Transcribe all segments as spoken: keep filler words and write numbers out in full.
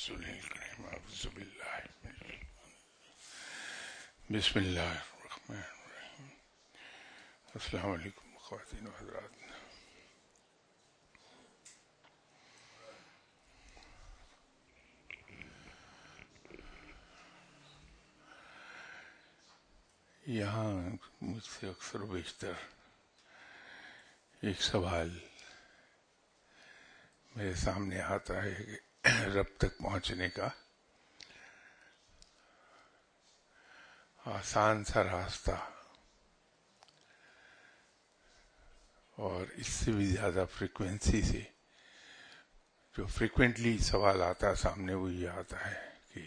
رسول الکریم اعوذ باللہ من الشیطان۔ بسم اللہ الرحمن الرحیم۔ السلام علیکم خواتین و حضرات۔ یہاں مجھ سے اکثر و بیشتر ایک سوال میرے سامنے آتا ہے کہ رب تک پہنچنے کا آسان سا راستہ اور اس سے بھی زیادہ فریکوینسی سے جو فریکوینٹلی سوال آتا ہے سامنے وہ یہ آتا ہے کہ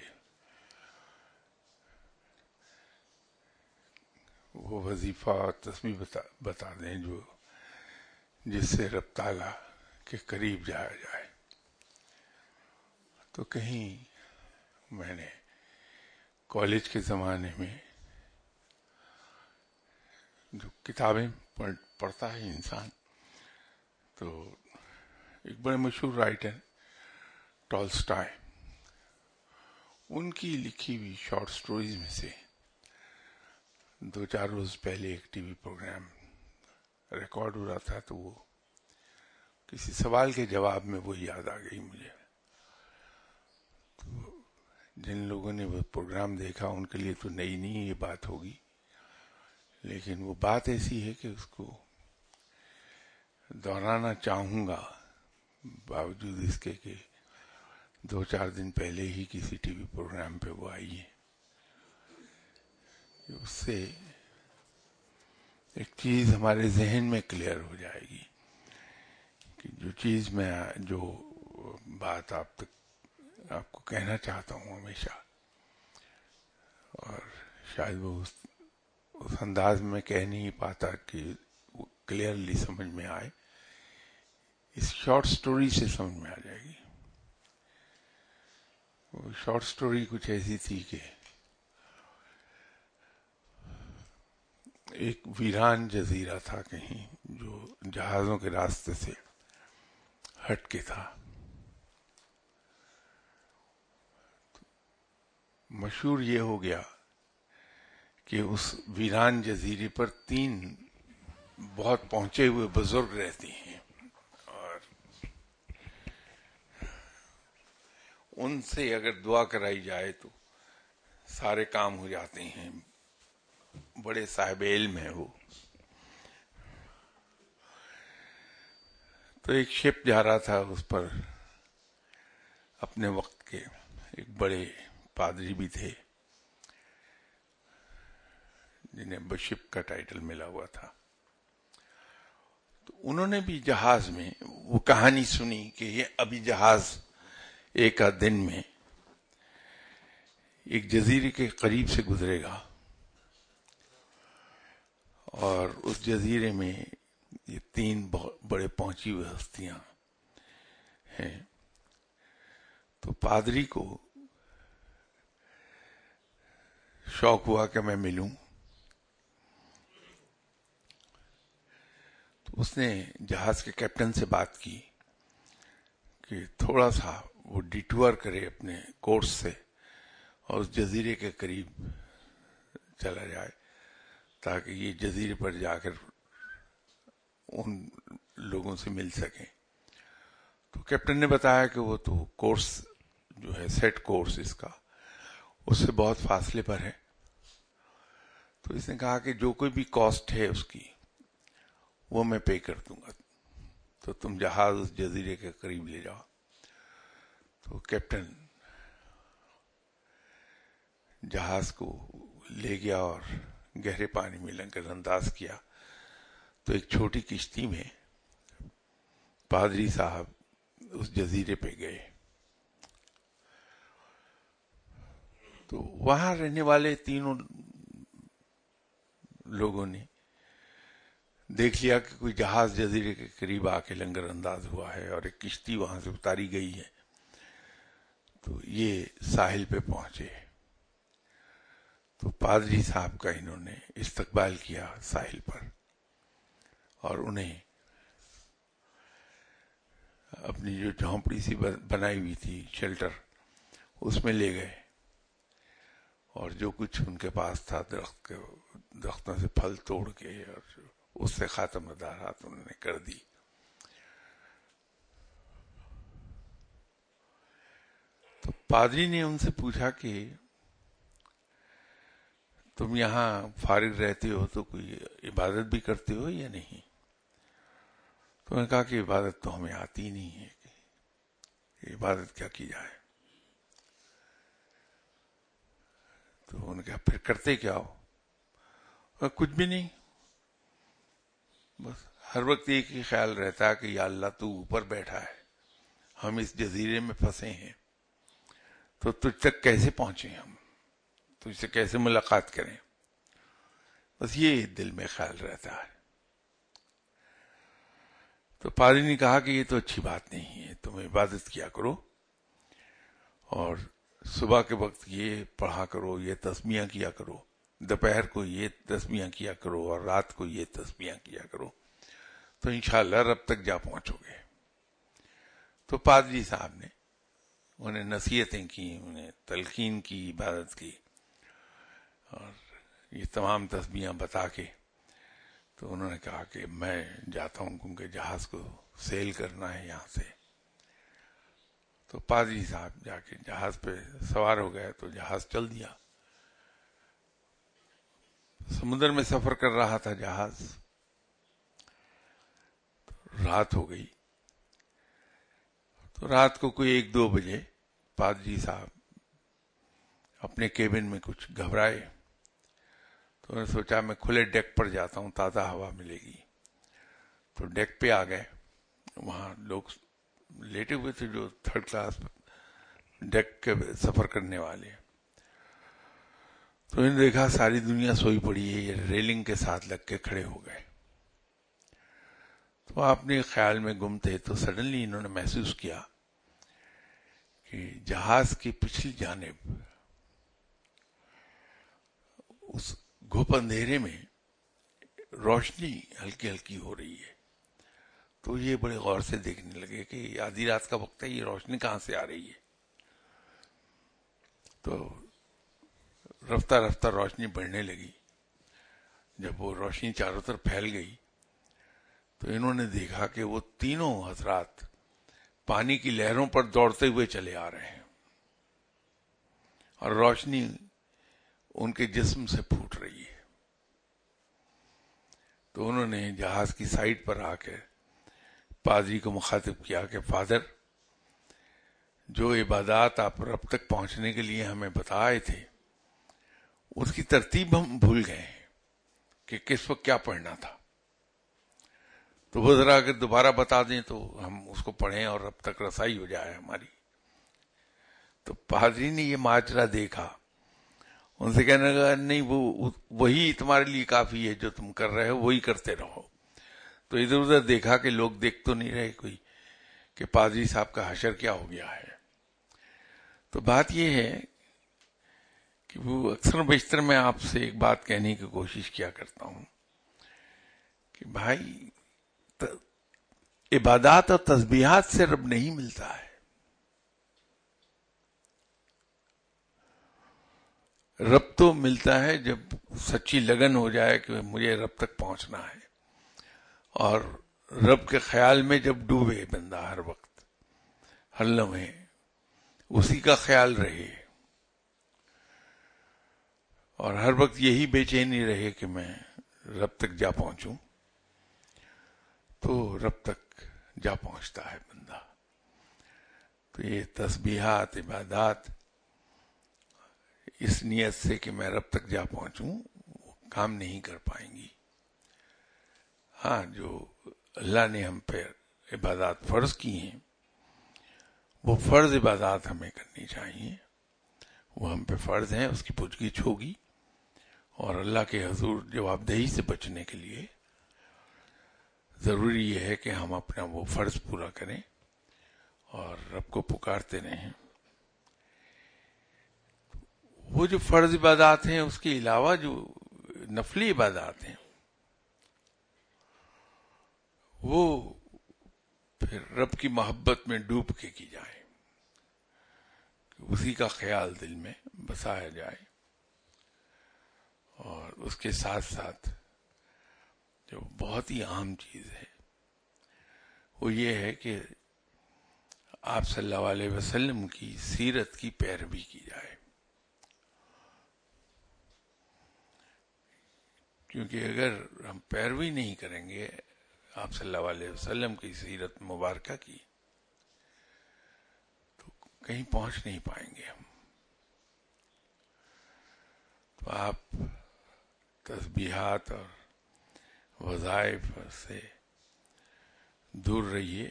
وہ وظیفہ اور تسبیح بتا, بتا دیں جو جس سے رب تعالیٰ کے قریب جایا جائے۔ تو کہیں میں نے کالج کے زمانے میں جو کتابیں پڑھ, پڑھتا ہے انسان، تو ایک بڑے مشہور رائٹر ٹالسٹائے، ان کی لکھی ہوئی شارٹ سٹوریز میں سے دو چار روز پہلے ایک ٹی وی پروگرام ریکارڈ ہو رہا تھا، تو وہ کسی سوال کے جواب میں وہ یاد آ گئی مجھے۔ تو جن لوگوں نے وہ پروگرام دیکھا ان کے لیے تو نئی نہیں یہ بات ہوگی، لیکن وہ بات ایسی ہے کہ اس کو دہرانا چاہوں گا باوجود اس کے کہ دو چار دن پہلے ہی کسی ٹی وی پروگرام پہ وہ آئی ہے۔ اس سے ایک چیز ہمارے ذہن میں کلیئر ہو جائے گی کہ جو چیز میں جو بات آپ تک آپ کو کہنا چاہتا ہوں ہمیشہ، اور شاید وہ اس, اس انداز میں کہہ نہیں پاتا کہ وہ کلیئرلی سمجھ میں آئے، اس شارٹ سٹوری سے سمجھ میں آ جائے گی۔ وہ شارٹ سٹوری کچھ ایسی تھی کہ ایک ویران جزیرہ تھا کہیں جو جہازوں کے راستے سے ہٹ کے تھا۔ مشہور یہ ہو گیا کہ اس ویران جزیرے پر تین بہت پہنچے ہوئے بزرگ رہتے ہیں، اور ان سے اگر دعا کرائی جائے تو سارے کام ہو جاتے ہیں، بڑے صاحب علم ہیں وہ۔ تو ایک شپ جا رہا تھا، اس پر اپنے وقت کے ایک بڑے پادری بھی تھے جنہیں بشپ کا ٹائٹل ملا ہوا تھا۔ تو انہوں نے بھی جہاز میں وہ کہانی سنی کہ یہ ابھی جہاز ایک آدھ دن میں ایک جزیرے کے قریب سے گزرے گا، اور اس جزیرے میں یہ تین بڑے پہنچی ہوئے ہستیاں ہیں۔ تو پادری کو شوق ہوا کہ میں ملوں، تو اس نے جہاز کے کیپٹن سے بات کی کہ تھوڑا سا وہ ڈیٹور کرے اپنے کورس سے اور اس جزیرے کے قریب چلا جائے تاکہ یہ جزیرے پر جا کر ان لوگوں سے مل سکیں۔ تو کیپٹن نے بتایا کہ وہ تو کورس جو ہے سیٹ کورس اس کا اس سے بہت فاصلے پر ہے۔ تو اس نے کہا کہ جو کوئی بھی کاسٹ ہے اس کی وہ میں پے کر دوں گا، تو تم جہاز اس جزیرے کے قریب لے جاؤ۔ تو کیپٹن جہاز کو لے گیا اور گہرے پانی میں لنگر انداز کیا۔ تو ایک چھوٹی کشتی میں پادری صاحب اس جزیرے پہ گئے۔ تو وہاں رہنے والے تینوں لوگوں نے دیکھ لیا کہ کوئی جہاز جزیرے کے قریب آ کے لنگر انداز ہوا ہے اور ایک کشتی وہاں سے اتاری گئی ہے۔ تو یہ ساحل پہ پہنچے، تو پادری صاحب کا انہوں نے استقبال کیا ساحل پر، اور انہیں اپنی جو جھونپڑی سی بنائی ہوئی تھی شیلٹر اس میں لے گئے اور جو کچھ ان کے پاس تھا درخت کے درختوں سے پھل توڑ کے اور اس سے خاتم دارات انہوں نے کر دی. تو پادری نے ان سے پوچھا کہ تم یہاں فارغ رہتے ہو تو کوئی عبادت بھی کرتے ہو یا نہیں؟ تو انہوں نے کہا کہ عبادت تو ہمیں آتی نہیں ہے، کہ عبادت کیا کی جائے. تو انہوں نے کہا پھر کرتے کیا ہو؟ اور کچھ بھی نہیں، بس ہر وقت ایک ہی خیال رہتا ہے کہ یا اللہ تو اوپر بیٹھا ہے، ہم اس جزیرے میں پھنسے ہیں، تو تجھ تک کیسے پہنچیں، ہم تجھ سے کیسے ملاقات کریں، بس یہ دل میں خیال رہتا ہے. تو پادری نے کہا کہ یہ تو اچھی بات نہیں ہے، تم عبادت کیا کرو اور صبح کے وقت یہ پڑھا کرو، یہ تسبیحاں کیا کرو، دوپہر کو یہ تسبیحاں کیا کرو اور رات کو یہ تسبیحاں کیا کرو، تو انشاءاللہ رب تک جا پہنچو گے. تو پادری صاحب نے انہیں نصیحتیں کی، انہیں تلقین کی، عبادت کی اور یہ تمام تسبیحاں بتا کے تو انہوں نے کہا کہ میں جاتا ہوں کیونکہ جہاز کو سیل کرنا ہے یہاں سے. تو پادری صاحب جا کے جہاز پہ سوار ہو گئے تو جہاز چل دیا. سمندر میں سفر کر رہا تھا جہاز، رات ہو گئی. تو رات کو کوئی ایک دو بجے پادری صاحب اپنے کیبن میں کچھ گھبرائے، تو انہوں نے سوچا میں کھلے ڈیک پر جاتا ہوں، تازہ ہوا ملے گی. تو ڈیک پہ آ گئے، وہاں لوگ لیٹے ہوئے تھے جو تھرڈ کلاس ڈیک کے سفر کرنے والے. تو انہوں نے دیکھا ساری دنیا سوئی پڑی ہے، یہ ریلنگ کے ساتھ لگ کے کھڑے ہو گئے. تو آپ نے خیال میں گم تھے تو سڈنلی انہوں نے محسوس کیا کہ جہاز کی پچھلی جانب اس گھپ اندھیرے میں روشنی ہلکی ہلکی ہو رہی ہے. تو یہ بڑے غور سے دیکھنے لگے کہ آدھی رات کا وقت ہے، یہ روشنی کہاں سے آ رہی ہے. تو رفتہ رفتہ روشنی بڑھنے لگی. جب وہ روشنی چاروں طرف پھیل گئی تو انہوں نے دیکھا کہ وہ تینوں حضرات پانی کی لہروں پر دوڑتے ہوئے چلے آ رہے ہیں اور روشنی ان کے جسم سے پھوٹ رہی ہے. تو انہوں نے جہاز کی سائٹ پر آ کے پادری کو مخاطب کیا کہ فادر، جو عبادات آپ رب تک پہنچنے کے لیے ہمیں بتائے تھے اس کی ترتیب ہم بھول گئے ہیں کہ کس وقت کیا پڑھنا تھا. تو وہ ذرا اگر دوبارہ بتا دیں تو ہم اس کو پڑھیں اور رب تک رسائی ہو جائے ہماری. تو پادری نے یہ ماجرا دیکھا، ان سے کہنے لگا نہیں، وہ وہی تمہارے لیے کافی ہے، جو تم کر رہے ہو وہی کرتے رہو. تو ادھر ادھر دیکھا کہ لوگ دیکھ تو نہیں رہے کوئی کہ پادری صاحب کا حشر کیا ہو گیا ہے. تو بات یہ ہے کہ وہ اکثر و بیشتر میں آپ سے ایک بات کہنے کی کوشش کیا کرتا ہوں کہ بھائی، عبادات اور تسبیحات سے رب نہیں ملتا ہے. رب تو ملتا ہے جب سچی لگن ہو جائے کہ مجھے رب تک پہنچنا ہے، اور رب کے خیال میں جب ڈوبے بندہ، ہر وقت ہر لمحے اسی کا خیال رہے اور ہر وقت یہی بے چینی رہے کہ میں رب تک جا پہنچوں، تو رب تک جا پہنچتا ہے بندہ. تو یہ تسبیحات، عبادات اس نیت سے کہ میں رب تک جا پہنچوں کام نہیں کر پائیں گی. ہاں، جو اللہ نے ہم پہ عبادات فرض کی ہیں وہ فرض عبادات ہمیں کرنی چاہیے، وہ ہم پہ فرض ہیں، اس کی پوچھ گچھ ہوگی، اور اللہ کے حضور جواب دہی سے بچنے کے لیے ضروری یہ ہے کہ ہم اپنا وہ فرض پورا کریں اور رب کو پکارتے رہیں. وہ جو فرض عبادات ہیں اس کے علاوہ جو نفلی عبادات ہیں وہ پھر رب کی محبت میں ڈوب کے کی جائیں. اسی کا خیال دل میں بسایا جائے. اور اس کے ساتھ ساتھ جو بہت ہی اہم چیز ہے وہ یہ ہے کہ آپ صلی اللہ علیہ وسلم کی سیرت کی پیروی کی جائے. کیونکہ اگر ہم پیروی نہیں کریں گے آپ صلی اللہ علیہ وسلم کی سیرت مبارکہ کی تو کہیں پہنچ نہیں پائیں گے ہم. تو آپ تسبیحات اور وظائف سے دور رہیے.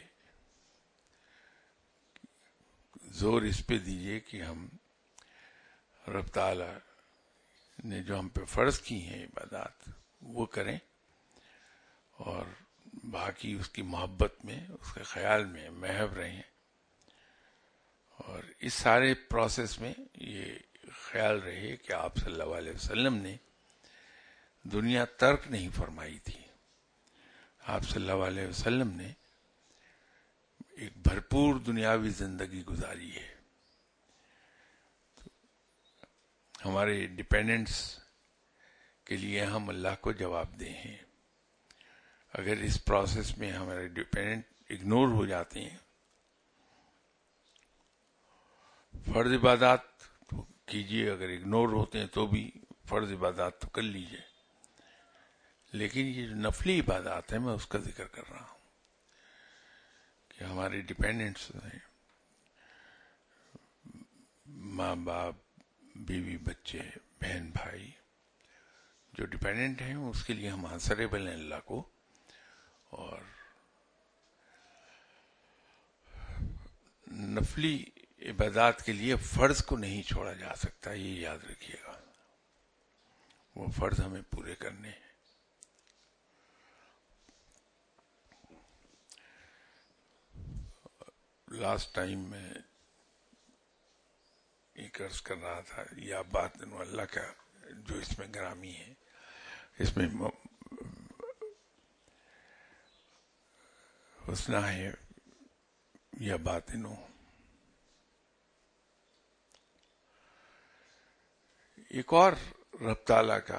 زور اس پہ دیجیے کہ ہم رب تعالی نے جو ہم پہ فرض کی ہیں عبادات وہ کریں، اور باقی اس کی محبت میں، اس کے خیال میں محو رہیں. اور اس سارے پروسیس میں یہ خیال رہے کہ آپ صلی اللہ علیہ وسلم نے دنیا ترک نہیں فرمائی تھی. آپ صلی اللہ علیہ وسلم نے ایک بھرپور دنیاوی زندگی گزاری ہے. ہمارے ڈیپینڈنٹس کے لیے ہم اللہ کو جواب دیں ہیں. اگر اس پروسیس میں ہمارے ڈیپینڈنٹ اگنور ہو جاتے ہیں، فرض عبادات تو کیجیے، اگر اگنور ہوتے ہیں تو بھی فرض عبادات تو کر لیجیے، لیکن یہ جو نفلی عبادات ہیں میں اس کا ذکر کر رہا ہوں کہ ہمارے ڈیپینڈنٹس ہیں، ماں باپ، بیوی بچے، بہن بھائی، جو ڈیپینڈنٹ ہیں اس کے لیے ہم آنسریبل ہیں اللہ کو. اور نفلی عبادات کے لیے فرض کو نہیں چھوڑا جا سکتا، یہ یاد رکھیے گا. وہ فرض ہمیں پورے کرنے ہیں. لاسٹ ٹائم میں ایک عرض کر رہا تھا، یا بات اللہ کا جو اس میں گرامی ہے، اس میں حسنہ ہے یا باطنو. ایک اور رب تعالیٰ کا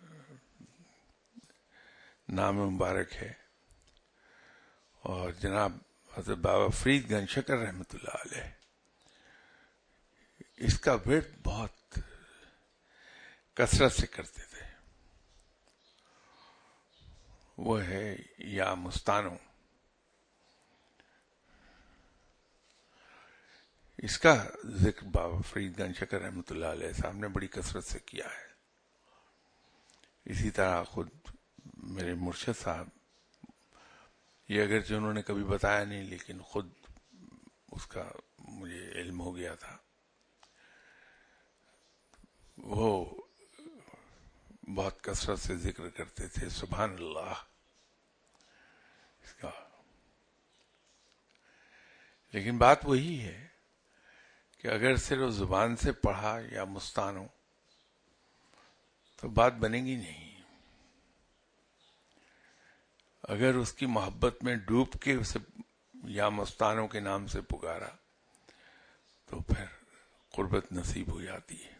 نام مبارک ہے، اور جناب حضرت بابا فرید گنج شکر رحمۃ اللہ علیہ اس کا ورد بہت کثرت سے کرتے تھے. وہ ہے یا مستانو. اس کا ذکر بابا فرید گنج شکر رحمۃ اللہ علیہ صاحب نے بڑی کثرت سے کیا ہے. اسی طرح خود میرے مرشد صاحب، یہ اگرچہ انہوں نے کبھی بتایا نہیں لیکن خود اس کا مجھے علم ہو گیا تھا، وہ بہت کثرت سے ذکر کرتے تھے سبحان اللہ اس کا. لیکن بات وہی ہے کہ اگر صرف زبان سے پڑھا یا مستانو تو بات بنے گی نہیں. اگر اس کی محبت میں ڈوب کے اسے یا مستانو کے نام سے پکارا تو پھر قربت نصیب ہو جاتی ہے.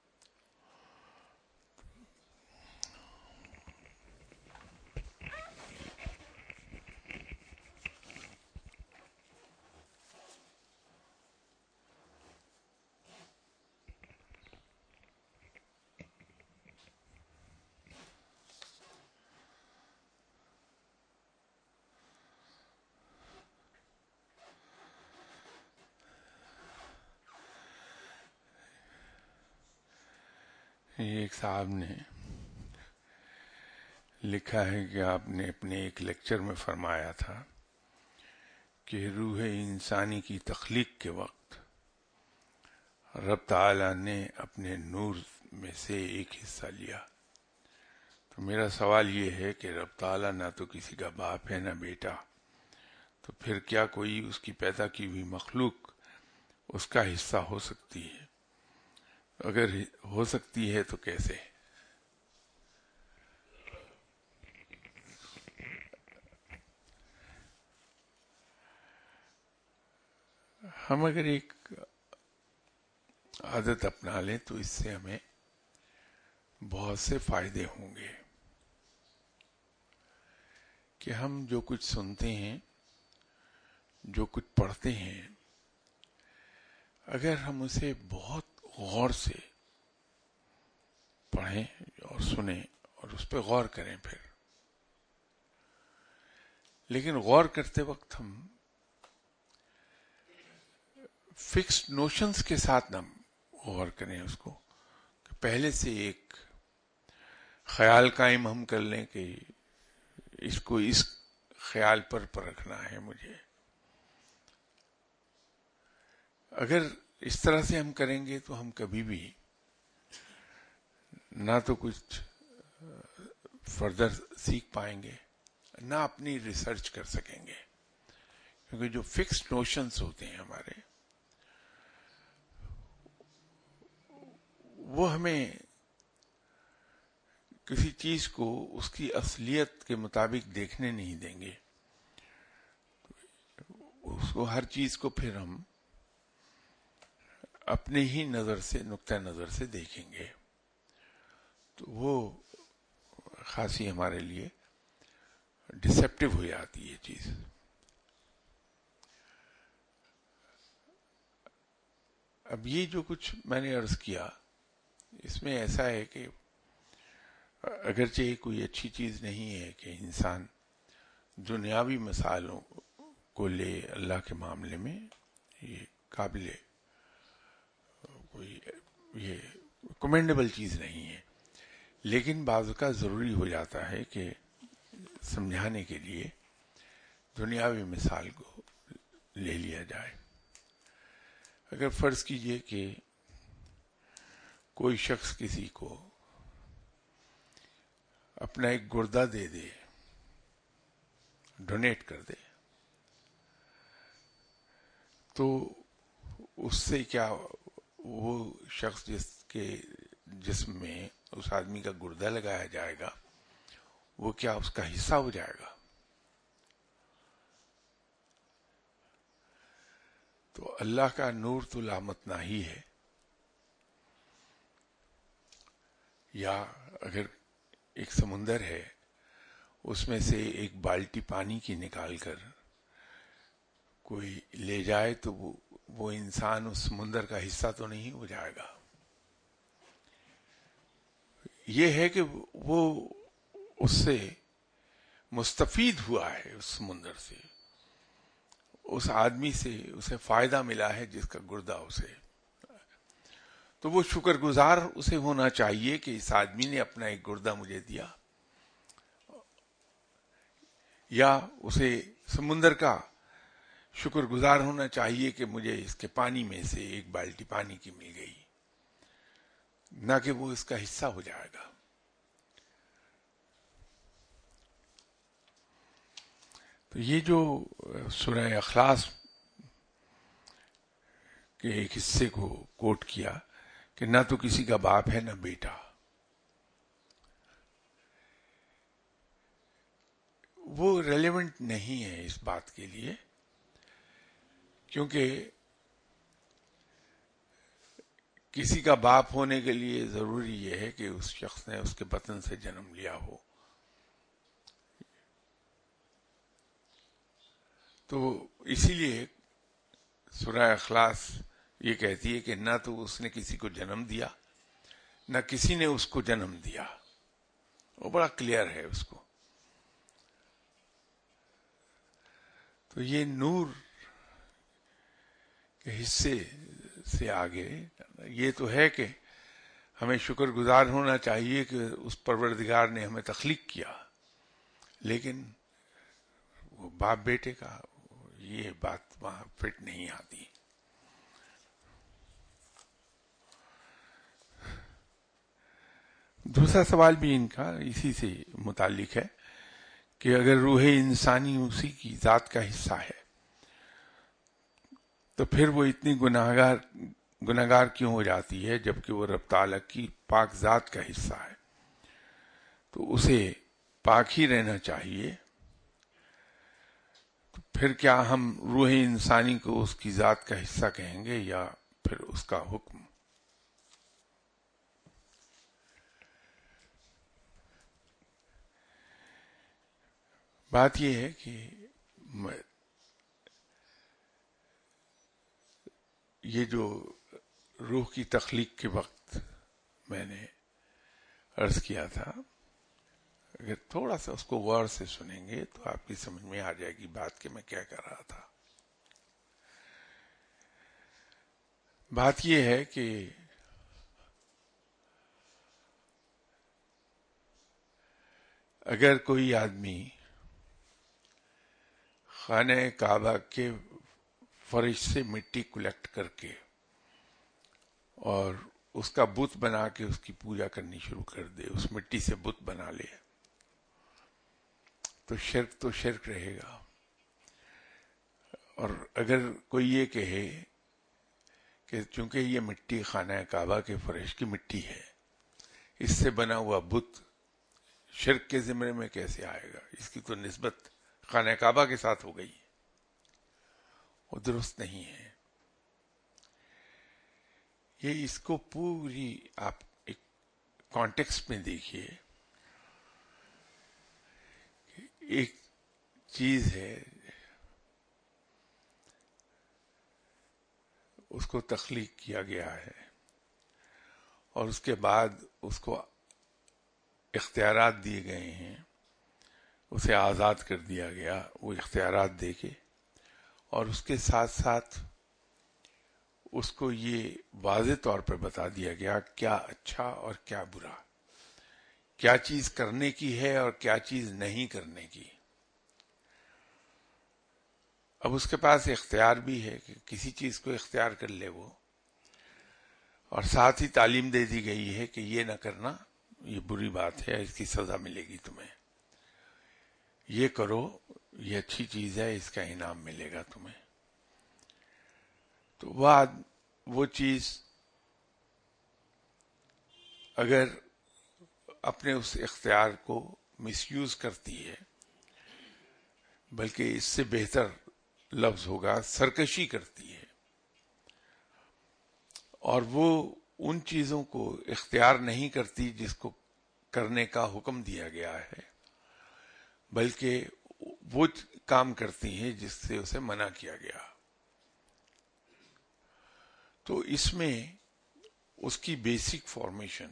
ایک صاحب نے لکھا ہے کہ آپ نے اپنے ایک لیکچر میں فرمایا تھا کہ روح انسانی کی تخلیق کے وقت رب تعالی نے اپنے نور میں سے ایک حصہ لیا. تو میرا سوال یہ ہے کہ رب تعالی نہ تو کسی کا باپ ہے نہ بیٹا، تو پھر کیا کوئی اس کی پیدا کی ہوئی مخلوق اس کا حصہ ہو سکتی ہے؟ اگر ہو سکتی ہے تو کیسے؟ ہم اگر ایک عادت اپنا لیں تو اس سے ہمیں بہت سے فائدے ہوں گے کہ ہم جو کچھ سنتے ہیں، جو کچھ پڑھتے ہیں، اگر ہم اسے بہت غور سے پڑھیں اور سنیں اور اس پہ غور کریں پھر، لیکن غور کرتے وقت ہم فکسڈ نوشنز کے ساتھ نہ غور کریں اس کو، کہ پہلے سے ایک خیال قائم ہم کر لیں کہ اس کو اس خیال پر پرکھنا ہے مجھے. اگر اس طرح سے ہم کریں گے تو ہم کبھی بھی نہ تو کچھ فردر سیکھ پائیں گے، نہ اپنی ریسرچ کر سکیں گے، کیونکہ جو فکسڈ نوشنز ہوتے ہیں ہمارے، وہ ہمیں کسی چیز کو اس کی اصلیت کے مطابق دیکھنے نہیں دیں گے. اس کو، ہر چیز کو پھر ہم اپنے ہی نظر سے، نقطہ نظر سے دیکھیں گے، تو وہ خاصی ہمارے لیے ڈسیپٹیو ہو جاتی ہے چیز. اب یہ جو کچھ میں نے عرض کیا، اس میں ایسا ہے کہ اگرچہ کوئی اچھی چیز نہیں ہے کہ انسان دنیاوی مسائلوں کو لے اللہ کے معاملے میں، یہ قابل کوئی یہ کمینڈیبل چیز نہیں ہے، لیکن بعض اوقات ضروری ہو جاتا ہے کہ سمجھانے کے لیے دنیاوی مثال کو لے لیا جائے. اگر فرض کیجئے کہ کوئی شخص کسی کو اپنا ایک گردہ دے دے، ڈونیٹ کر دے، تو اس سے کیا وہ شخص جس کے جسم میں اس آدمی کا گردہ لگایا جائے گا، وہ کیا اس کا حصہ ہو جائے گا؟ تو اللہ کا نور تو لامتناہ ہی ہے. یا اگر ایک سمندر ہے، اس میں سے ایک بالٹی پانی کی نکال کر کوئی لے جائے تو وہ وہ انسان اس سمندر کا حصہ تو نہیں ہو جائے گا. یہ ہے کہ وہ اس سے مستفید ہوا ہے، اس سمندر سے، اس آدمی سے اسے فائدہ ملا ہے جس کا گردہ اسے، تو وہ شکر گزار اسے ہونا چاہیے کہ اس آدمی نے اپنا ایک گردہ مجھے دیا، یا اسے سمندر کا شکر گزار ہونا چاہیے کہ مجھے اس کے پانی میں سے ایک بالٹی پانی کی مل گئی، نہ کہ وہ اس کا حصہ ہو جائے گا. تو یہ جو سورہ اخلاص کے ایک حصے کو کوٹ کیا کہ نہ تو کسی کا باپ ہے نہ بیٹا، وہ ریلیونٹ نہیں ہے اس بات کے لیے، کیونکہ کسی کا باپ ہونے کے لیے ضروری یہ ہے کہ اس شخص نے اس کے بطن سے جنم لیا ہو. تو اسی لیے سورہ اخلاص یہ کہتی ہے کہ نہ تو اس نے کسی کو جنم دیا، نہ کسی نے اس کو جنم دیا. وہ بڑا کلیئر ہے اس کو. تو یہ نور کے حصے سے آگے یہ تو ہے کہ ہمیں شکر گزار ہونا چاہیے کہ اس پروردگار نے ہمیں تخلیق کیا، لیکن وہ باپ بیٹے کا یہ بات وہاں فٹ نہیں آتی. دوسرا سوال بھی ان کا اسی سے متعلق ہے کہ اگر روح انسانی اسی کی ذات کا حصہ ہے تو پھر وہ اتنی گناہگار گناہگار کیوں ہو جاتی ہے جبکہ وہ رب تعالیٰ کی پاک ذات کا حصہ ہے؟ تو اسے پاک ہی رہنا چاہیے. تو پھر کیا ہم روح انسانی کو اس کی ذات کا حصہ کہیں گے یا پھر اس کا حکم بات یہ ہے کہ یہ جو روح کی تخلیق کے وقت میں نے عرض کیا تھا، اگر تھوڑا سا اس کو غور سے سنیں گے تو آپ کی سمجھ میں آ جائے گی بات کہ میں کیا کر رہا تھا. بات یہ ہے کہ اگر کوئی آدمی خانہ کعبہ کے فرش سے مٹی کلیکٹ کر کے اور اس کا بت بنا کے اس کی پوجا کرنی شروع کر دے، اس مٹی سے بت بنا لے، تو شرک تو شرک رہے گا. اور اگر کوئی یہ کہے کہ چونکہ یہ مٹی خانہ کعبہ کے فرش کی مٹی ہے، اس سے بنا ہوا بت شرک کے زمرے میں کیسے آئے گا، اس کی تو نسبت خانہ کعبہ کے ساتھ ہو گئی، وہ درست نہیں ہے. یہ اس کو پوری آپ ایک کانٹیکسٹ میں دیکھیے. ایک چیز ہے، اس کو تخلیق کیا گیا ہے اور اس کے بعد اس کو اختیارات دیے گئے ہیں، اسے آزاد کر دیا گیا وہ اختیارات دے کے، اور اس کے ساتھ ساتھ اس کو یہ واضح طور پر بتا دیا گیا کیا اچھا اور کیا برا، کیا چیز کرنے کی ہے اور کیا چیز نہیں کرنے کی. اب اس کے پاس اختیار بھی ہے کہ کسی چیز کو اختیار کر لے وہ، اور ساتھ ہی تعلیم دے دی گئی ہے کہ یہ نہ کرنا، یہ بری بات ہے، اس کی سزا ملے گی تمہیں، یہ کرو یہ اچھی چیز ہے، اس کا انعام ملے گا تمہیں. تو وہ وہ چیز اگر اپنے اس اختیار کو مس یوز کرتی ہے، بلکہ اس سے بہتر لفظ ہوگا سرکشی کرتی ہے، اور وہ ان چیزوں کو اختیار نہیں کرتی جس کو کرنے کا حکم دیا گیا ہے، بلکہ وہ کام کرتی ہیں جس سے اسے منع کیا گیا، تو اس میں اس کی بیسک فارمیشن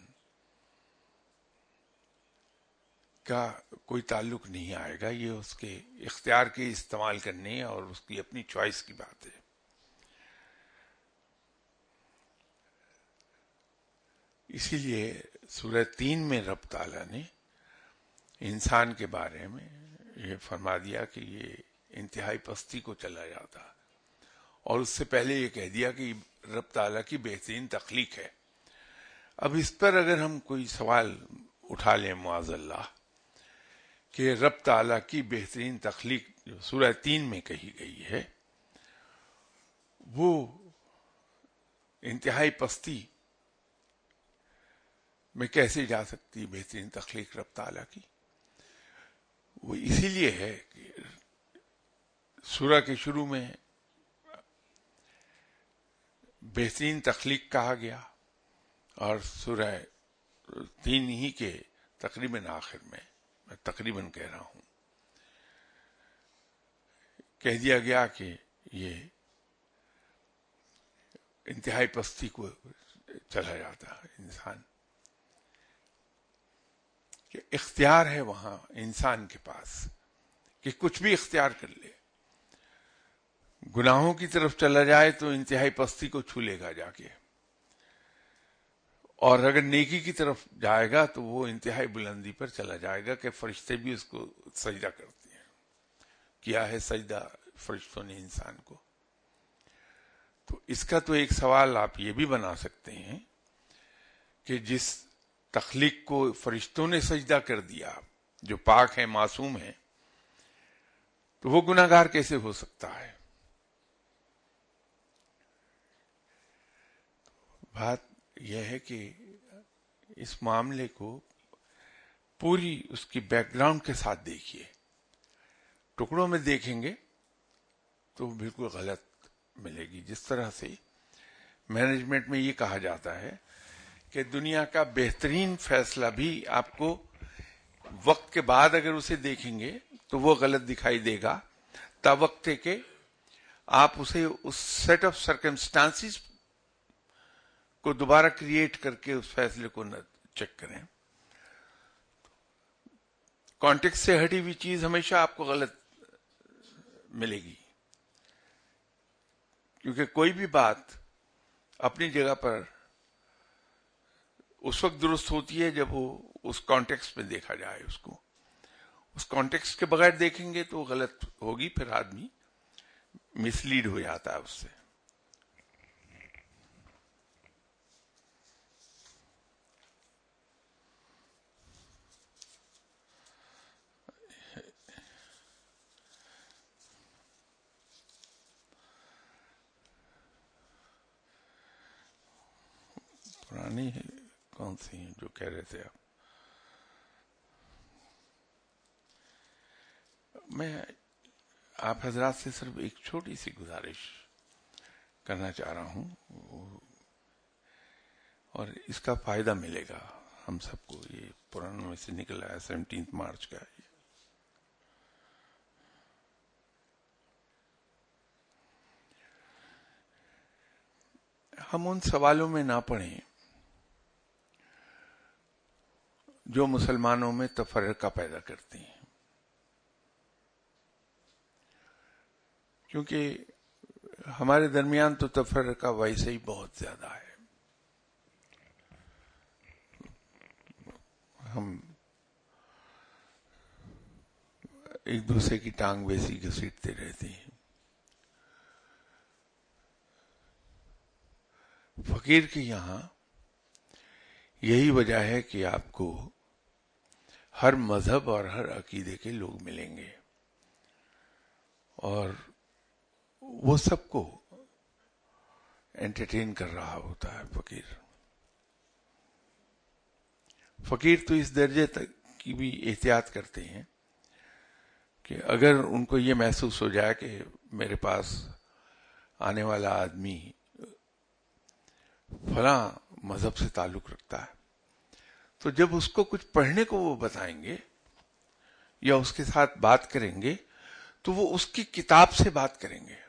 کا کوئی تعلق نہیں آئے گا. یہ اس کے اختیار کے استعمال کرنے اور اس کی اپنی چوائس کی بات ہے. اسی لیے سورہ تین میں رب تعالیٰ نے انسان کے بارے میں یہ فرما دیا کہ یہ انتہائی پستی کو چلا جاتا، اور اس سے پہلے یہ کہہ دیا کہ رب تعالیٰ کی بہترین تخلیق ہے. اب اس پر اگر ہم کوئی سوال اٹھا لیں معاذ اللہ کہ رب تعالیٰ کی بہترین تخلیق جو سورہ تین میں کہی گئی ہے وہ انتہائی پستی میں کیسے جا سکتی بہترین تخلیق رب تعالیٰ کی؟ وہ اسی لیے ہے کہ سورہ کے شروع میں بہترین تخلیق کہا گیا، اور سورہ تین ہی کے تقریباً آخر میں، میں تقریباً کہہ رہا ہوں، کہہ دیا گیا کہ یہ انتہائی پستی کو چلا جاتا ہے انسان، کہ اختیار ہے وہاں انسان کے پاس کہ کچھ بھی اختیار کر لے. گناہوں کی طرف چلا جائے تو انتہائی پستی کو چھو لے گا جا کے، اور اگر نیکی کی طرف جائے گا تو وہ انتہائی بلندی پر چلا جائے گا کہ فرشتے بھی اس کو سجدہ کرتے ہیں. کیا ہے سجدہ فرشتوں نے انسان کو. تو اس کا تو ایک سوال آپ یہ بھی بنا سکتے ہیں کہ جس تخلیق کو فرشتوں نے سجدہ کر دیا، جو پاک ہے، معصوم ہے، تو وہ گناہ گار کیسے ہو سکتا ہے؟ بات یہ ہے کہ اس معاملے کو پوری اس کی بیک گراؤنڈ کے ساتھ دیکھیے. ٹکڑوں میں دیکھیں گے تو بالکل غلط ملے گی. جس طرح سے مینجمنٹ میں یہ کہا جاتا ہے کہ دنیا کا بہترین فیصلہ بھی آپ کو وقت کے بعد اگر اسے دیکھیں گے تو وہ غلط دکھائی دے گا، تا وقت کہ آپ اسے اس سیٹ آف سرکمسٹانسز کو دوبارہ کریٹ کر کے اس فیصلے کو نہ چیک کریں. کانٹیکسٹ سے ہٹی ہوئی چیز ہمیشہ آپ کو غلط ملے گی، کیونکہ کوئی بھی بات اپنی جگہ پر اس وقت درست ہوتی ہے جب وہ اس کانٹیکسٹ میں دیکھا جائے. اس کو اس کانٹیکسٹ کے بغیر دیکھیں گے تو غلط ہوگی، پھر آدمی مس لیڈ ہو جاتا ہے اس سے. پرانی ہے کون سی ہیں جو کہہ رہے تھے آپ؟ میں آپ حضرات سے صرف ایک چھوٹی سی گزارش کرنا چاہ رہا ہوں، اور اس کا فائدہ ملے گا ہم سب کو. یہ پرانوں میں سے نکل آیا سیونٹینتھ مارچ کا. یہ ہم ان سوالوں میں نہ پڑیں جو مسلمانوں میں تفرقہ پیدا کرتے ہیں، کیونکہ ہمارے درمیان تو تفرقہ ویسے ہی بہت زیادہ ہے. ہم ایک دوسرے کی ٹانگ ویسی گھسیٹتے رہتے ہیں. فقیر کے یہاں یہی وجہ ہے کہ آپ کو ہر مذہب اور ہر عقیدے کے لوگ ملیں گے، اور وہ سب کو انٹرٹین کر رہا ہوتا ہے. فقیر فقیر تو اس درجے تک کی بھی احتیاط کرتے ہیں کہ اگر ان کو یہ محسوس ہو جائے کہ میرے پاس آنے والا آدمی فلاں مذہب سے تعلق رکھتا ہے، تو جب اس کو کچھ پڑھنے کو وہ بتائیں گے یا اس کے ساتھ بات کریں گے تو وہ اس کی کتاب سے بات کریں گے.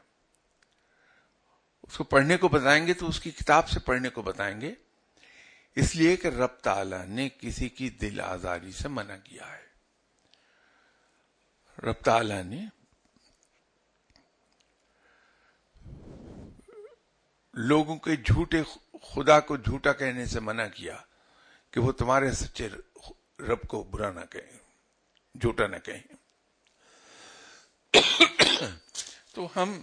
اس کو پڑھنے کو بتائیں گے تو اس کی کتاب سے پڑھنے کو بتائیں گے، اس لیے کہ رب تعالیٰ نے کسی کی دل آزاری سے منع کیا ہے. رب تعالیٰ نے لوگوں کے جھوٹے خدا کو جھوٹا کہنے سے منع کیا کہ وہ تمہارے سچے رب کو برا نہ کہیں، جھوٹا نہ کہیں. تو ہم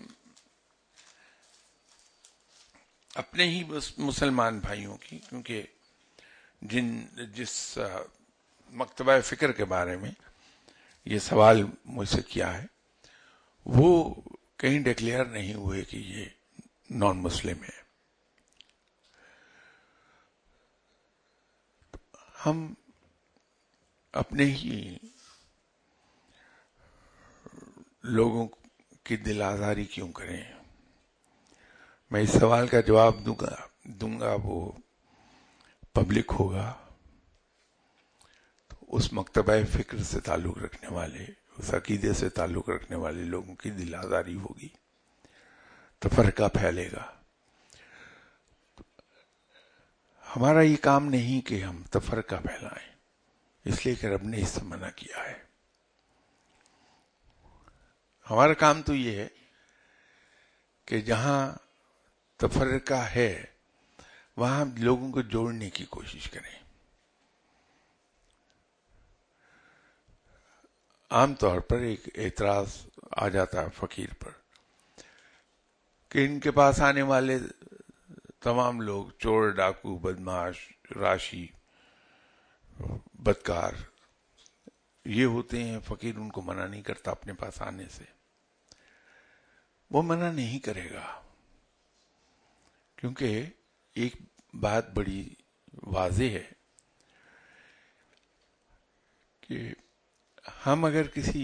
اپنے ہی مسلمان بھائیوں کی، کیونکہ جن جس مکتبہ فکر کے بارے میں یہ سوال مجھ سے کیا ہے، وہ کہیں ڈکلیئر نہیں ہوئے کہ یہ نان مسلم ہے. ہم اپنے ہی لوگوں کی دل آزاری کیوں کریں؟ میں اس سوال کا جواب دوں گا دوں گا وہ پبلک ہوگا تو اس مکتبہ فکر سے تعلق رکھنے والے، اس عقیدے سے تعلق رکھنے والے لوگوں کی دل آزاری ہوگی، تفرقہ پھیلے گا. ہمارا یہ کام نہیں کہ ہم تفرقہ پھیلائیں، اس لیے کہ رب نے اس سے منع کیا ہے. ہمارا کام تو یہ ہے کہ جہاں تفرقہ ہے وہاں لوگوں کو جوڑنے کی کوشش کریں. عام طور پر ایک اعتراض آ جاتا ہے فقیر پر کہ ان کے پاس آنے والے تمام لوگ چور، ڈاکو، بدماش، راشی، بدکار یہ ہوتے ہیں. فقیر ان کو منع نہیں کرتا اپنے پاس آنے سے. وہ منع نہیں کرے گا، کیونکہ ایک بات بڑی واضح ہے کہ ہم اگر کسی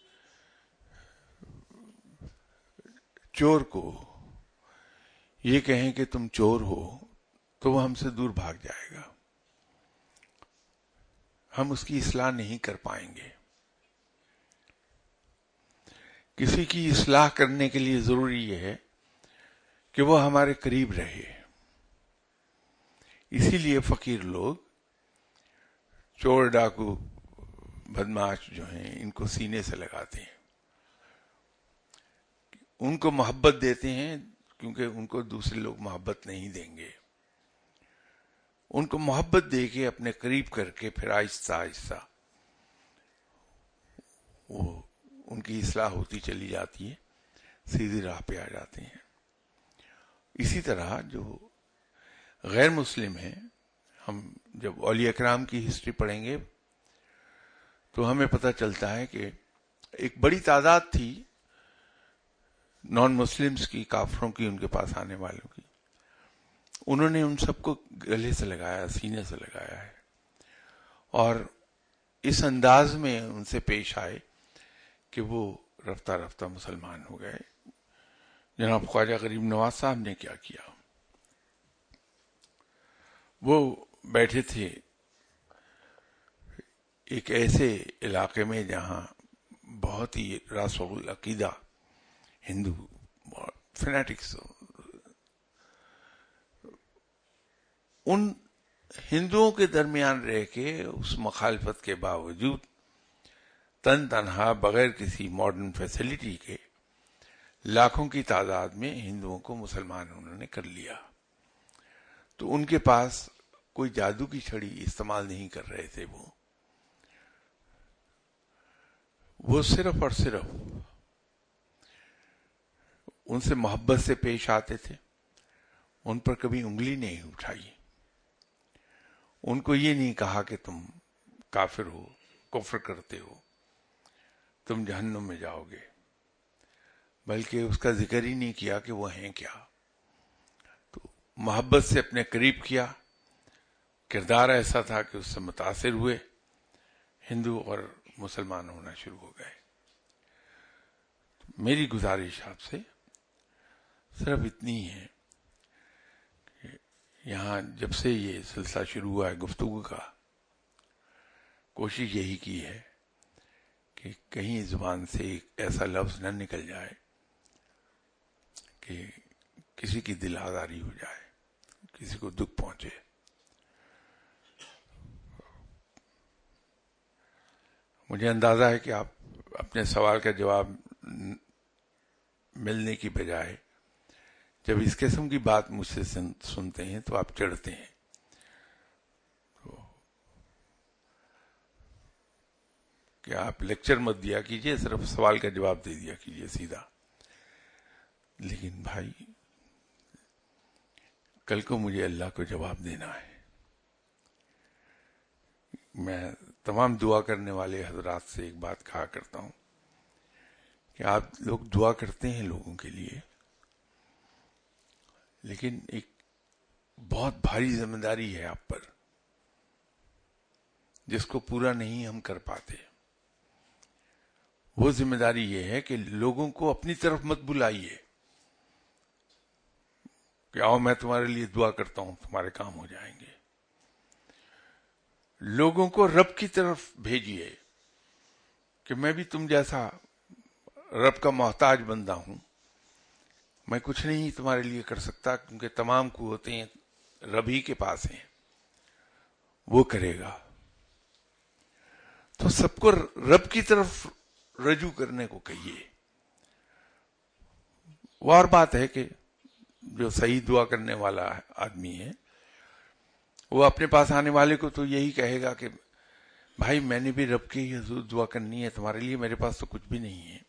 چور کو یہ کہیں کہ تم چور ہو تو وہ ہم سے دور بھاگ جائے گا، ہم اس کی اصلاح نہیں کر پائیں گے. کسی کی اصلاح کرنے کے لیے ضروری یہ ہے کہ وہ ہمارے قریب رہے. اسی لیے فقیر لوگ، چور ڈاکو بدماش جو ہیں، ان کو سینے سے لگاتے ہیں، ان کو محبت دیتے ہیں، کیونکہ ان کو دوسرے لوگ محبت نہیں دیں گے. ان کو محبت دے کے اپنے قریب کر کے پھر آہستہ آہستہ وہ ان کی اصلاح ہوتی چلی جاتی ہے، سیدھی راہ پہ آ جاتے ہیں. اسی طرح جو غیر مسلم ہیں، ہم جب اولیاء کرام کی ہسٹری پڑھیں گے تو ہمیں پتہ چلتا ہے کہ ایک بڑی تعداد تھی نان مسلمز کی، کافروں کی، ان کے پاس آنے والوں کی. انہوں نے ان سب کو گلے سے لگایا، سینے سے لگایا ہے، اور اس انداز میں ان سے پیش آئے کہ وہ رفتہ رفتہ مسلمان ہو گئے. جناب خواجہ غریب نواز صاحب نے کیا کیا، وہ بیٹھے تھے ایک ایسے علاقے میں جہاں بہت ہی راسخ العقیدہ ہندو فنیٹکس، ان ہندوؤں کے درمیان رہ کے اس مخالفت کے باوجود تن تنہا بغیر کسی ماڈرن فیسلٹی کے لاکھوں کی تعداد میں ہندوؤں کو مسلمان انہوں نے کر لیا. تو ان کے پاس کوئی جادو کی چھڑی استعمال نہیں کر رہے تھے، وہ وہ صرف اور صرف ان سے محبت سے پیش آتے تھے. ان پر کبھی انگلی نہیں اٹھائی، ان کو یہ نہیں کہا کہ تم کافر ہو، کفر کرتے ہو، تم جہنم میں جاؤ گے، بلکہ اس کا ذکر ہی نہیں کیا کہ وہ ہیں کیا. تو محبت سے اپنے قریب کیا، کردار ایسا تھا کہ اس سے متاثر ہوئے، ہندو اور مسلمان ہونا شروع ہو گئے. میری گزارش آپ سے صرف اتنی ہے کہ یہاں جب سے یہ سلسلہ شروع ہوا ہے گفتگو کا، کوشش یہی کی ہے کہ کہیں زبان سے ایک ایسا لفظ نہ نکل جائے کہ کسی کی دل آزاری ہو جائے، کسی کو دکھ پہنچے. مجھے اندازہ ہے کہ آپ اپنے سوال کا جواب ملنے کی بجائے جب اس قسم کی بات مجھ سے سنتے ہیں تو آپ چڑھتے ہیں. کہ آپ لیکچر مت دیا کیجئے، صرف سوال کا جواب دے دیا کیجئے سیدھا. لیکن بھائی، کل کو مجھے اللہ کو جواب دینا ہے. میں تمام دعا کرنے والے حضرات سے ایک بات کہا کرتا ہوں کہ آپ لوگ دعا کرتے ہیں لوگوں کے لیے، لیکن ایک بہت بھاری ذمہ داری ہے آپ پر جس کو پورا نہیں ہم کر پاتے. وہ ذمہ داری یہ ہے کہ لوگوں کو اپنی طرف مت بلائیے کہ آؤ میں تمہارے لیے دعا کرتا ہوں، تمہارے کام ہو جائیں گے. لوگوں کو رب کی طرف بھیجیے کہ میں بھی تم جیسا رب کا محتاج بندہ ہوں، میں کچھ نہیں تمہارے لیے کر سکتا، کیونکہ تمام قوتیں رب ہی کے پاس ہیں، وہ کرے گا. تو سب کو رب کی طرف رجوع کرنے کو کہیے. وہ اور بات ہے کہ جو صحیح دعا کرنے والا آدمی ہے وہ اپنے پاس آنے والے کو تو یہی کہے گا کہ بھائی میں نے بھی رب کی حضور دعا کرنی ہے تمہارے لیے، میرے پاس تو کچھ بھی نہیں ہے،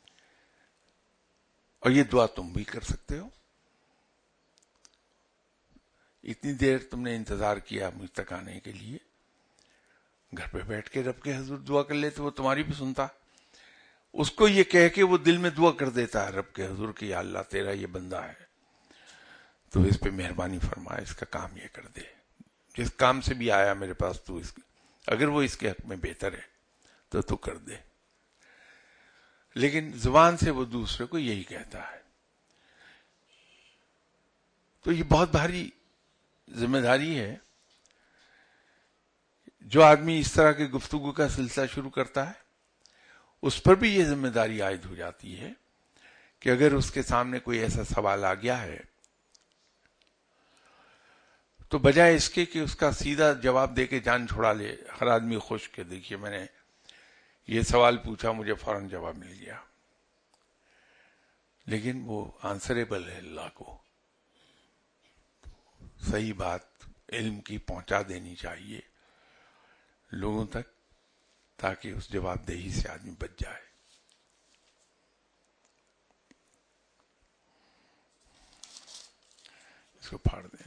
اور یہ دعا تم بھی کر سکتے ہو. اتنی دیر تم نے انتظار کیا مجھ تک آنے کے لیے، گھر پہ بیٹھ کے رب کے حضور دعا کر لیتے، وہ تمہاری بھی سنتا. اس کو یہ کہہ کے وہ دل میں دعا کر دیتا ہے رب کے حضور کی، یا اللہ تیرا یہ بندہ ہے تو اس پہ مہربانی فرما، اس کا کام یہ کر دے، جس کام سے بھی آیا میرے پاس تو اس اگر وہ اس کے حق میں بہتر ہے تو تو کر دے. لیکن زبان سے وہ دوسرے کو یہی کہتا ہے. تو یہ بہت بھاری ذمہ داری ہے. جو آدمی اس طرح کی گفتگو کا سلسلہ شروع کرتا ہے اس پر بھی یہ ذمہ داری عائد ہو جاتی ہے کہ اگر اس کے سامنے کوئی ایسا سوال آ گیا ہے تو بجائے اس کے کہ اس کا سیدھا جواب دے کے جان چھڑا لے، ہر آدمی خوش کہ دیکھیے میں نے یہ سوال پوچھا، مجھے فوراً جواب مل گیا، لیکن وہ آنسریبل ہے اللہ کو. صحیح بات علم کی پہنچا دینی چاہیے لوگوں تک تاکہ اس جواب دہی سے آدمی بچ جائے. اس کو پھاڑ دیں.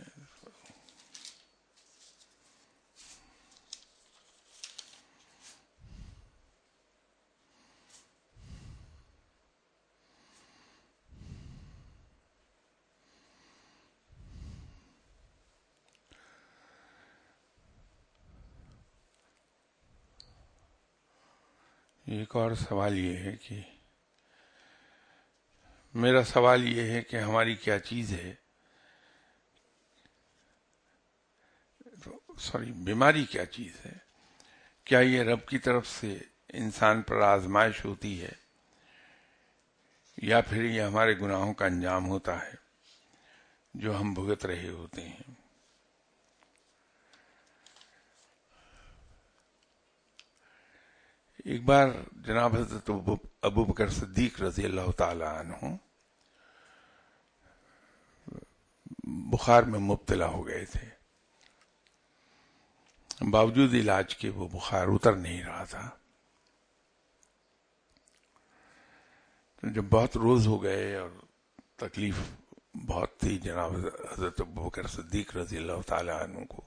ایک اور سوال یہ ہے کہ میرا سوال یہ ہے کہ ہماری کیا چیز ہے، سوری بیماری کیا چیز ہے؟ کیا یہ رب کی طرف سے انسان پر آزمائش ہوتی ہے یا پھر یہ ہمارے گناہوں کا انجام ہوتا ہے جو ہم بھگت رہے ہوتے ہیں؟ ایک بار جناب حضرت ابو بکر صدیق رضی اللہ تعالی عنہ بخار میں مبتلا ہو گئے تھے. باوجود علاج کے وہ بخار اتر نہیں رہا تھا. جب بہت روز ہو گئے اور تکلیف بہت تھی جناب حضرت ابو بکر صدیق رضی اللہ تعالی عنہ کو،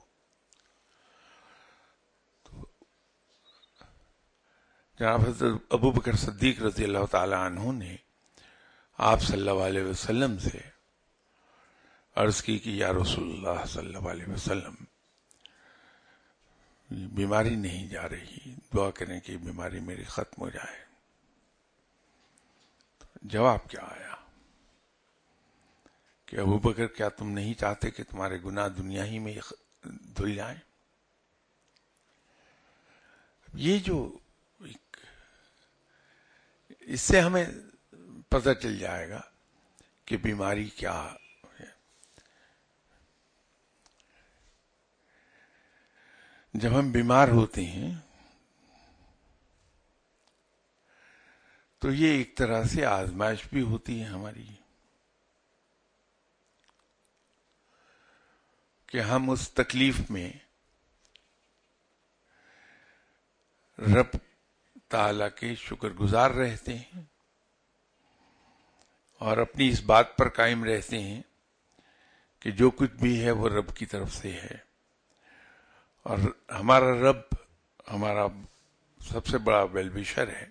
جناب حضرت ابو بکر صدیق رضی اللہ تعالی عنہ نے آپ صلی اللہ علیہ وسلم سے عرض کی کہ یا رسول اللہ صلی اللہ علیہ وسلم، بیماری نہیں جا رہی، دعا کریں کہ بیماری میری ختم ہو جائے. جواب کیا آیا کہ ابو بکر کیا تم نہیں چاہتے کہ تمہارے گناہ دنیا ہی میں دھل جائیں؟ یہ جو اس سے ہمیں پتہ چل جائے گا کہ بیماری کیا ہے. جب ہم بیمار ہوتے ہیں تو یہ ایک طرح سے آزمائش بھی ہوتی ہے ہماری کہ ہم اس تکلیف میں رب تعالی کے شکر گزار رہتے ہیں اور اپنی اس بات پر قائم رہتے ہیں کہ جو کچھ بھی ہے وہ رب کی طرف سے ہے، اور ہمارا رب ہمارا سب سے بڑا ویل وشر ہے،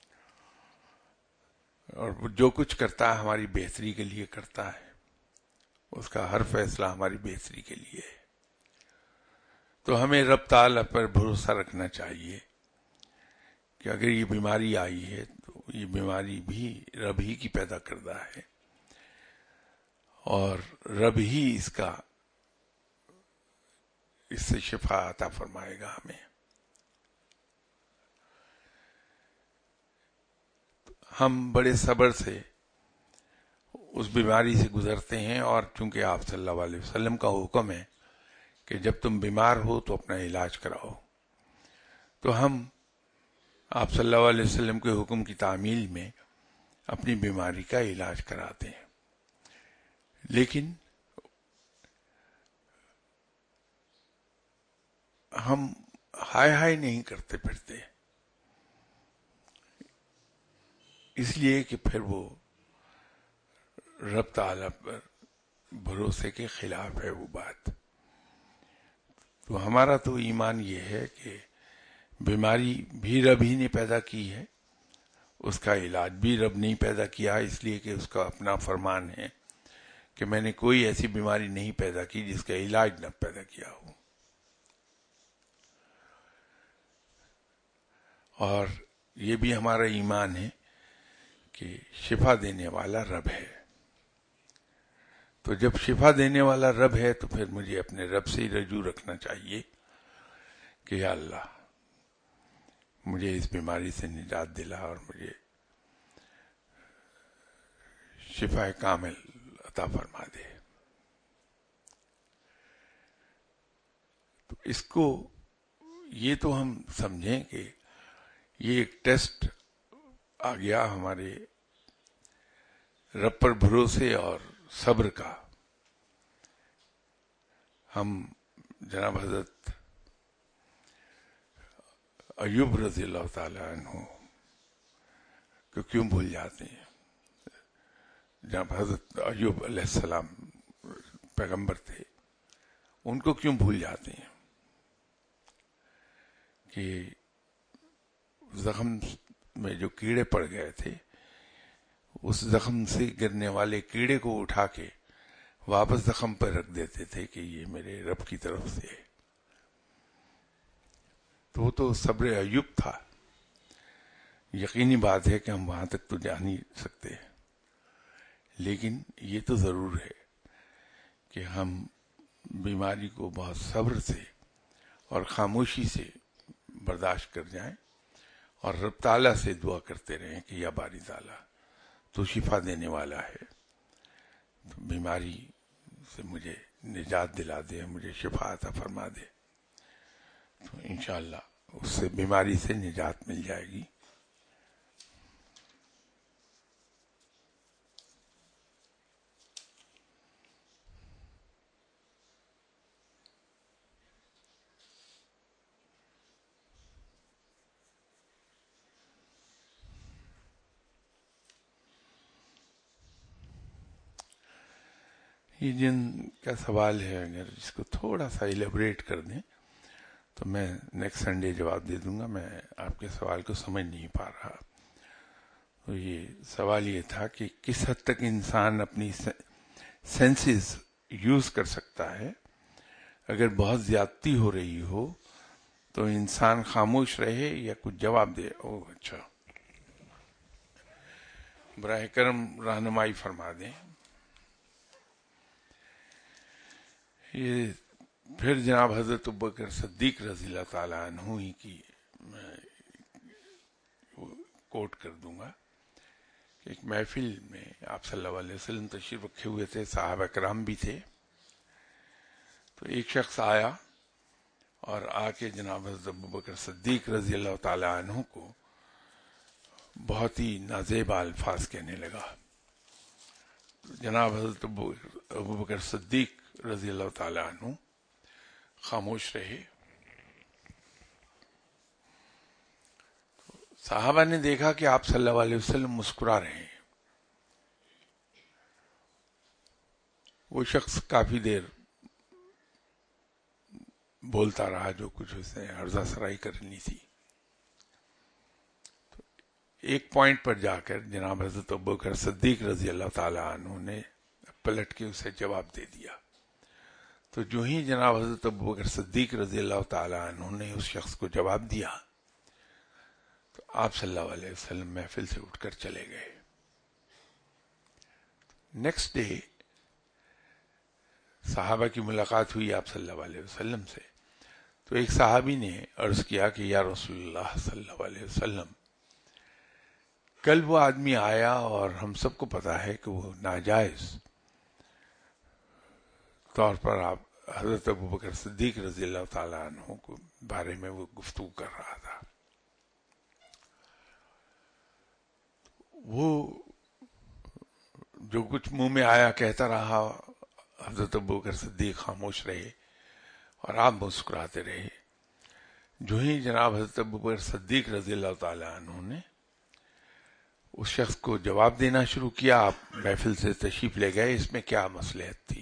اور وہ جو کچھ کرتا ہے ہماری بہتری کے لیے کرتا ہے، اس کا ہر فیصلہ ہماری بہتری کے لیے ہے. تو ہمیں رب تعالی پر بھروسہ رکھنا چاہیے کہ اگر یہ بیماری آئی ہے تو یہ بیماری بھی رب ہی کی پیدا کردہ ہے اور رب ہی اس کا اس سے شفا عطا فرمائے گا ہمیں. ہم بڑے صبر سے اس بیماری سے گزرتے ہیں، اور چونکہ آپ صلی اللہ علیہ وسلم کا حکم ہے کہ جب تم بیمار ہو تو اپنا علاج کراؤ، تو ہم آپ صلی اللہ علیہ وسلم کے حکم کی تعمیل میں اپنی بیماری کا علاج کراتے ہیں. لیکن ہم ہائے ہائے نہیں کرتے پھرتے، اس لیے کہ پھر وہ رب تعالی پر بھروسے کے خلاف ہے وہ بات. تو ہمارا تو ایمان یہ ہے کہ بیماری بھی رب ہی نے پیدا کی ہے، اس کا علاج بھی رب نہیں پیدا کیا، اس لیے کہ اس کا اپنا فرمان ہے کہ میں نے کوئی ایسی بیماری نہیں پیدا کی جس کا علاج نہ پیدا کیا ہو. اور یہ بھی ہمارا ایمان ہے کہ شفا دینے والا رب ہے. تو جب شفا دینے والا رب ہے تو پھر مجھے اپنے رب سے ہی رجوع رکھنا چاہیے کہ یا اللہ مجھے اس بیماری سے نجات دلا اور مجھے شفا کامل عطا فرما دے. تو اس کو یہ تو ہم سمجھیں کہ یہ ایک ٹیسٹ آ گیا ہمارے رب پر بھروسے اور صبر کا. ہم جناب حضرت ایوب رضی اللہ تعالی عنہ کو کیوں بھول جاتے ہیں؟ جناب حضرت ایوب علیہ السلام پیغمبر تھے، ان کو کیوں بھول جاتے ہیں کہ زخم میں جو کیڑے پڑ گئے تھے، اس زخم سے گرنے والے کیڑے کو اٹھا کے واپس زخم پر رکھ دیتے تھے کہ یہ میرے رب کی طرف سے ہے. تو وہ تو صبر ایوب تھا. یقینی بات ہے کہ ہم وہاں تک تو جا نہیں سکتے، لیکن یہ تو ضرور ہے کہ ہم بیماری کو بہت صبر سے اور خاموشی سے برداشت کر جائیں اور رب تعالیٰ سے دعا کرتے رہیں کہ یا باری تعالیٰ تو شفا دینے والا ہے، تو بیماری سے مجھے نجات دلا دے، مجھے شفا عطا فرما دے. تو انشاءاللہ اس سے بیماری سے نجات مل جائے گی. یہ جن کا سوال ہے اگر اس کو تھوڑا سا ایلیبریٹ کر دیں تو میں نیکسٹ سنڈے جواب دے دوں گا. میں آپ کے سوال کو سمجھ نہیں پا رہا. تو یہ سوال یہ تھا کہ کس حد تک انسان اپنی سینسز یوز کر سکتا ہے. اگر بہت زیادتی ہو رہی ہو تو انسان خاموش رہے یا کچھ جواب دے. او اچھا، براہ کرم رہنمائی فرما دیں. یہ پھر جناب حضرت ابوبکر صدیق رضی اللہ تعالیٰ عنہ ہی کی میں کوٹ کر دوں گا کہ ایک محفل میں آپ صلی اللہ علیہ وسلم تشریف رکھے ہوئے تھے، صحابہ کرام بھی تھے. تو ایک شخص آیا اور آ کے جناب حضرت ابوبکر صدیق رضی اللہ تعالیٰ عنہ کو بہت ہی نازیبا الفاظ کہنے لگا. جناب حضرت ابوبکر صدیق رضی اللہ تعالیٰ عنہ خاموش رہے. صحابہ نے دیکھا کہ آپ صلی اللہ علیہ وسلم مسکرا رہے ہیں. وہ شخص کافی دیر بولتا رہا جو کچھ اس نے عرضہ سرائی کرنی تھی. تو ایک پوائنٹ پر جا کر جناب حضرت ابوبکر صدیق رضی اللہ تعالیٰ عنہ نے پلٹ کے اسے جواب دے دیا. تو جو ہی جناب حضرت ابوبکر صدیق رضی اللہ تعالیٰ عنہ نے اس شخص کو جواب دیا تو آپ صلی اللہ علیہ وسلم محفل سے اٹھ کر چلے گئے. نیکسٹ ڈے صحابہ کی ملاقات ہوئی آپ صلی اللہ علیہ وسلم سے. تو ایک صحابی نے عرض کیا کہ یا رسول اللہ صلی اللہ علیہ وسلم، کل وہ آدمی آیا اور ہم سب کو پتا ہے کہ وہ ناجائز طور پر آپ حضرت ابوبکر صدیق رضی اللہ تعالیٰ عنہ کو بارے میں وہ گفتگو کر رہا تھا. وہ جو کچھ منہ میں آیا کہتا رہا. حضرت ابوبکر صدیق خاموش رہے اور آپ مسکراتے رہے. جو ہی جناب حضرت ابوبکر صدیق رضی اللہ تعالیٰ عنہ نے اس شخص کو جواب دینا شروع کیا، آپ محفل سے تشریف لے گئے، اس میں کیا مصلحت تھی؟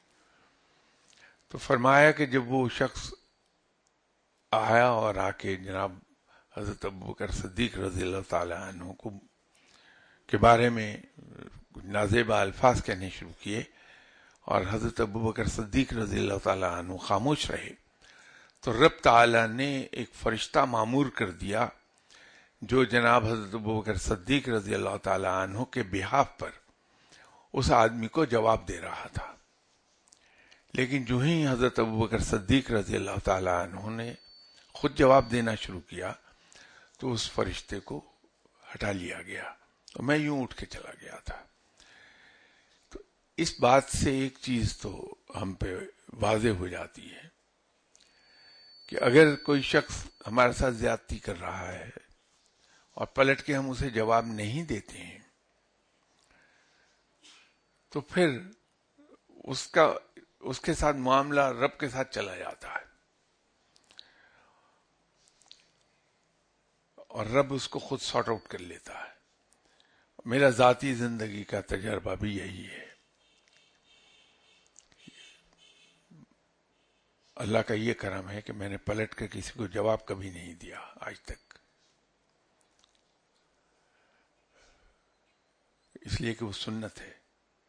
تو فرمایا کہ جب وہ شخص آیا اور آ کے جناب حضرت ابوبکر صدیق رضی اللہ تعالیٰ عنہ کو کے بارے میں نازیبا الفاظ کہنے شروع کیے اور حضرت ابوبکر صدیق رضی اللہ تعالیٰ عنہ خاموش رہے، تو رب تعالیٰ نے ایک فرشتہ معمور کر دیا جو جناب حضرت ابوبکر صدیق رضی اللہ تعالیٰ عنہ کے بہاف پر اس آدمی کو جواب دے رہا تھا. لیکن جو ہی حضرت ابوبکر صدیق رضی اللہ تعالیٰ عنہ نے خود جواب دینا شروع کیا تو اس فرشتے کو ہٹا لیا گیا اور میں یوں اٹھ کے چلا گیا تھا. تو اس بات سے ایک چیز تو ہم پہ واضح ہو جاتی ہے کہ اگر کوئی شخص ہمارے ساتھ زیادتی کر رہا ہے اور پلٹ کے ہم اسے جواب نہیں دیتے ہیں تو پھر اس کا اس کے ساتھ معاملہ رب کے ساتھ چلا جاتا ہے اور رب اس کو خود سارٹ آؤٹ کر لیتا ہے. میرا ذاتی زندگی کا تجربہ بھی یہی ہے. اللہ کا یہ کرم ہے کہ میں نے پلٹ کر کسی کو جواب کبھی نہیں دیا آج تک، اس لیے کہ وہ سنت ہے.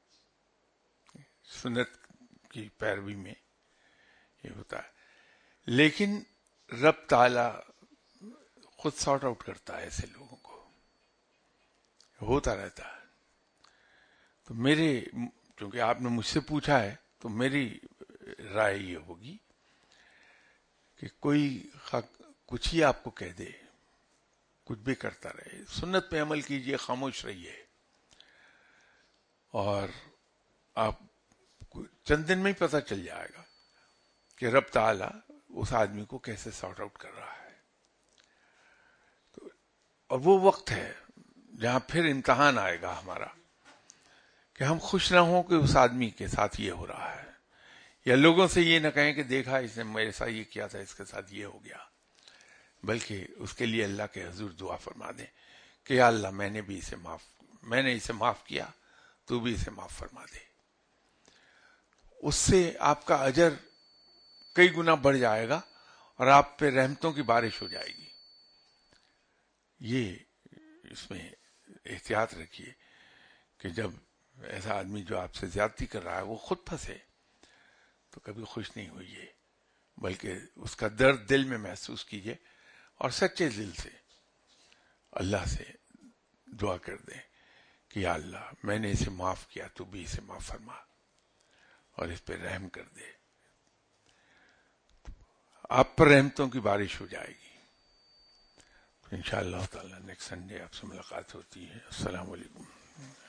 سنت کی پیروی میں یہ ہوتا ہے. لیکن رب تعالی خود سارٹ آؤٹ کرتا ہے ایسے لوگوں کو، ہوتا رہتا ہے. تو میرے چونکہ آپ نے مجھ سے پوچھا ہے تو میری رائے یہ ہوگی کہ کوئی کچھ ہی آپ کو کہہ دے، کچھ بھی کرتا رہے، سنت پہ عمل کیجئے، خاموش رہیے، اور آپ کو چند دن میں ہی پتہ چل جائے گا کہ رب تعالی اس آدمی کو کیسے سارٹ آؤٹ کر رہا ہے. تو اور وہ وقت ہے جہاں پھر امتحان آئے گا ہمارا کہ ہم خوش نہ ہوں کہ اس آدمی کے ساتھ یہ ہو رہا ہے، یا لوگوں سے یہ نہ کہیں کہ دیکھا اس نے میرے ساتھ یہ کیا تھا، اس کے ساتھ یہ ہو گیا، بلکہ اس کے لیے اللہ کے حضور دعا فرما دیں کہ یا اللہ میں نے بھی اسے معاف میں نے اسے معاف کیا، تو بھی اسے معاف فرما دے. اس سے آپ کا اجر کئی گنا بڑھ جائے گا اور آپ پہ رحمتوں کی بارش ہو جائے گی. یہ اس میں احتیاط رکھیے کہ جب ایسا آدمی جو آپ سے زیادتی کر رہا ہے وہ خود پھنسے تو کبھی خوش نہیں ہوئیے، بلکہ اس کا درد دل میں محسوس کیجئے اور سچے دل سے اللہ سے دعا کر دیں کہ یا اللہ میں نے اسے معاف کیا، تو بھی اسے معاف فرما اور اس پہ رحم کر دے. آپ پر رحمتوں کی بارش ہو جائے گی. انشاءاللہ تعالی نیکسٹ سنڈے آپ سے ملاقات ہوتی ہے. السلام علیکم.